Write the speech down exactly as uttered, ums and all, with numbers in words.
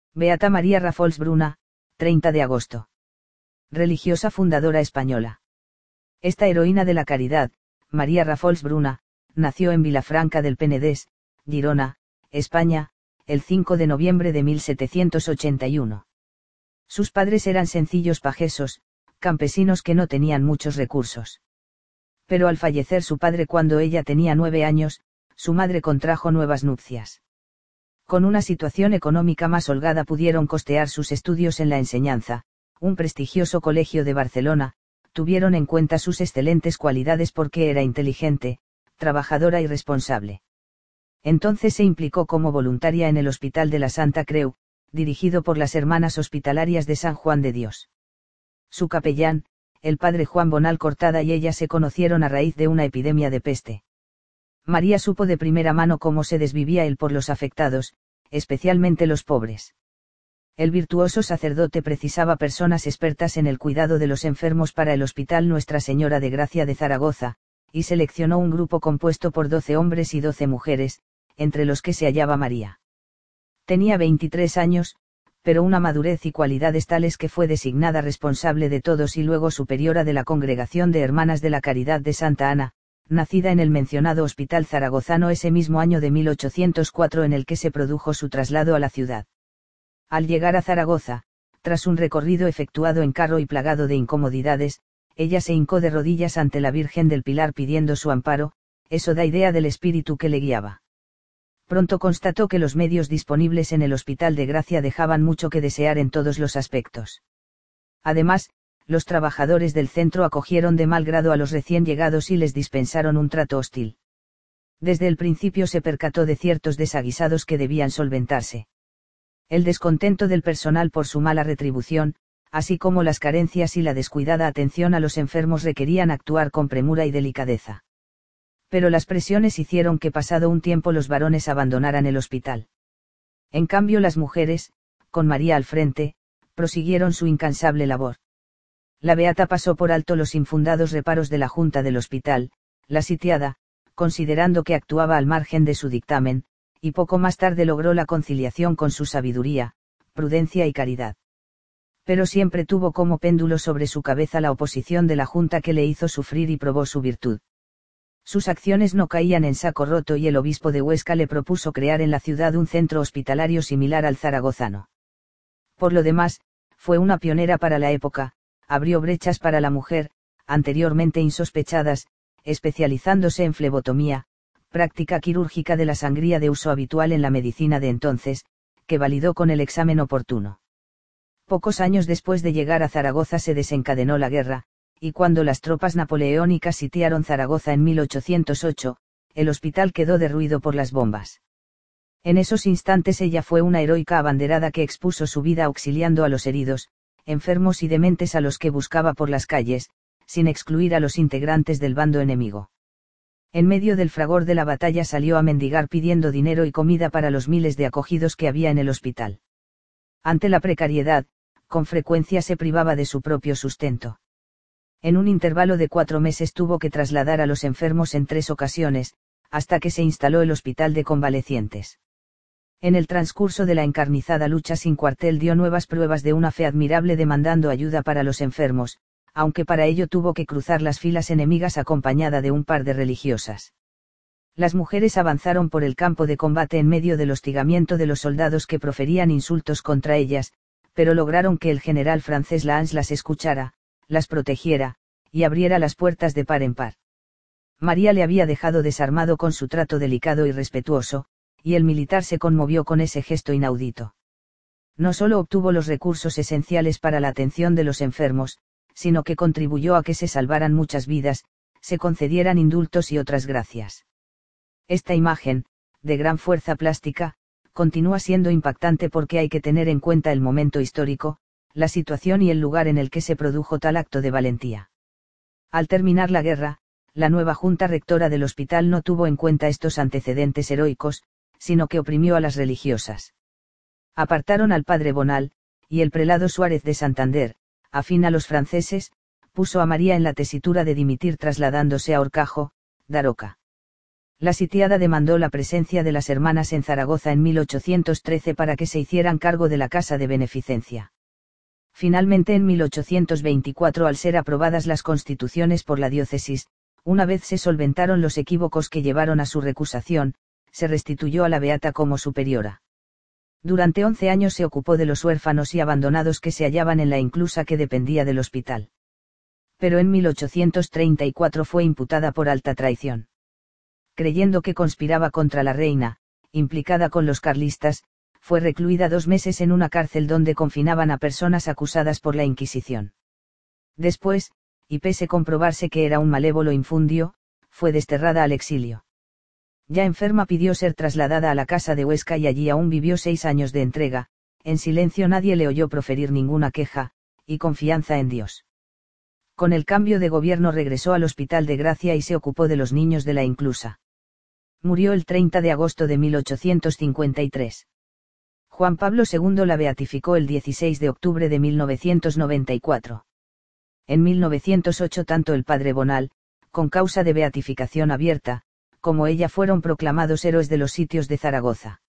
Beata María Rafols Bruna, treinta de agosto. Religiosa fundadora española. Esta heroína de la caridad, María Rafols Bruna, nació en Vilafranca del Penedès, Girona, España, el cinco de noviembre de mil setecientos ochenta y uno. Sus padres eran sencillos pajesos, campesinos que no tenían muchos recursos. Pero al fallecer su padre cuando ella tenía nueve años, su madre contrajo nuevas nupcias. Con una situación económica más holgada pudieron costear sus estudios en la enseñanza, un prestigioso colegio de Barcelona, tuvieron en cuenta sus excelentes cualidades porque era inteligente, trabajadora y responsable. Entonces se implicó como voluntaria en el Hospital de la Santa Creu, dirigido por las Hermanas Hospitalarias de San Juan de Dios. Su capellán, el padre Juan Bonal Cortada y ella se conocieron a raíz de una epidemia de peste. María supo de primera mano cómo se desvivía él por los afectados, especialmente los pobres. El virtuoso sacerdote precisaba personas expertas en el cuidado de los enfermos para el Hospital Nuestra Señora de Gracia de Zaragoza, y seleccionó un grupo compuesto por doce hombres y doce mujeres, entre los que se hallaba María. Tenía veintitrés años, pero una madurez y cualidades tales que fue designada responsable de todos y luego superiora de la Congregación de Hermanas de la Caridad de Santa Ana, nacida en el mencionado hospital zaragozano ese mismo año de mil ochocientos cuatro en el que se produjo su traslado a la ciudad. Al llegar a Zaragoza, tras un recorrido efectuado en carro y plagado de incomodidades, ella se hincó de rodillas ante la Virgen del Pilar pidiendo su amparo, eso da idea del espíritu que le guiaba. Pronto constató que los medios disponibles en el Hospital de Gracia dejaban mucho que desear en todos los aspectos. Además, los trabajadores del centro acogieron de mal grado a los recién llegados y les dispensaron un trato hostil. Desde el principio se percató de ciertos desaguisados que debían solventarse. El descontento del personal por su mala retribución, así como las carencias y la descuidada atención a los enfermos requerían actuar con premura y delicadeza. Pero las presiones hicieron que pasado un tiempo los varones abandonaran el hospital. En cambio las mujeres, con María al frente, prosiguieron su incansable labor. La beata pasó por alto los infundados reparos de la Junta del Hospital, la sitiada, considerando que actuaba al margen de su dictamen, y poco más tarde logró la conciliación con su sabiduría, prudencia y caridad. Pero siempre tuvo como péndulo sobre su cabeza la oposición de la Junta que le hizo sufrir y probó su virtud. Sus acciones no caían en saco roto y el obispo de Huesca le propuso crear en la ciudad un centro hospitalario similar al zaragozano. Por lo demás, fue una pionera para la época, abrió brechas para la mujer, anteriormente insospechadas, especializándose en flebotomía, práctica quirúrgica de la sangría de uso habitual en la medicina de entonces, que validó con el examen oportuno. Pocos años después de llegar a Zaragoza se desencadenó la guerra, y cuando las tropas napoleónicas sitiaron Zaragoza en mil ochocientos ocho, el hospital quedó derruido por las bombas. En esos instantes ella fue una heroica abanderada que expuso su vida auxiliando a los heridos, enfermos y dementes a los que buscaba por las calles, sin excluir a los integrantes del bando enemigo. En medio del fragor de la batalla salió a mendigar pidiendo dinero y comida para los miles de acogidos que había en el hospital. Ante la precariedad, con frecuencia se privaba de su propio sustento. En un intervalo de cuatro meses tuvo que trasladar a los enfermos en tres ocasiones, hasta que se instaló el hospital de convalecientes. En el transcurso de la encarnizada lucha sin cuartel dio nuevas pruebas de una fe admirable demandando ayuda para los enfermos, aunque para ello tuvo que cruzar las filas enemigas acompañada de un par de religiosas. Las mujeres avanzaron por el campo de combate en medio del hostigamiento de los soldados que proferían insultos contra ellas, pero lograron que el general francés Lannes las escuchara, las protegiera, y abriera las puertas de par en par. María le había dejado desarmado con su trato delicado y respetuoso, y el militar se conmovió con ese gesto inaudito. No solo obtuvo los recursos esenciales para la atención de los enfermos, sino que contribuyó a que se salvaran muchas vidas, se concedieran indultos y otras gracias. Esta imagen, de gran fuerza plástica, continúa siendo impactante porque hay que tener en cuenta el momento histórico, la situación y el lugar en el que se produjo tal acto de valentía. Al terminar la guerra, la nueva junta rectora del hospital no tuvo en cuenta estos antecedentes heroicos, sino que oprimió a las religiosas. Apartaron al padre Bonal, y el prelado Suárez de Santander, afín a los franceses, puso a María en la tesitura de dimitir trasladándose a Horcajo, Daroca. La sitiada demandó la presencia de las hermanas en Zaragoza en mil ochocientos trece para que se hicieran cargo de la casa de beneficencia. Finalmente en mil ochocientos veinticuatro, al ser aprobadas las constituciones por la diócesis, una vez se solventaron los equívocos que llevaron a su recusación, se restituyó a la beata como superiora. Durante once años se ocupó de los huérfanos y abandonados que se hallaban en la inclusa que dependía del hospital. Pero en mil ochocientos treinta y cuatro fue imputada por alta traición. Creyendo que conspiraba contra la reina, implicada con los carlistas, fue recluida dos meses en una cárcel donde confinaban a personas acusadas por la Inquisición. Después, y pese comprobarse que era un malévolo infundio, fue desterrada al exilio. Ya enferma pidió ser trasladada a la casa de Huesca y allí aún vivió seis años de entrega, en silencio nadie le oyó proferir ninguna queja, y confianza en Dios. Con el cambio de gobierno regresó al Hospital de Gracia y se ocupó de los niños de la inclusa. Murió el treinta de agosto de mil ochocientos cincuenta y tres. Juan Pablo segundo la beatificó el dieciséis de octubre de mil novecientos noventa y cuatro. En mil novecientos ocho tanto el padre Bonal, con causa de beatificación abierta, como ella fueron proclamados héroes de los sitios de Zaragoza.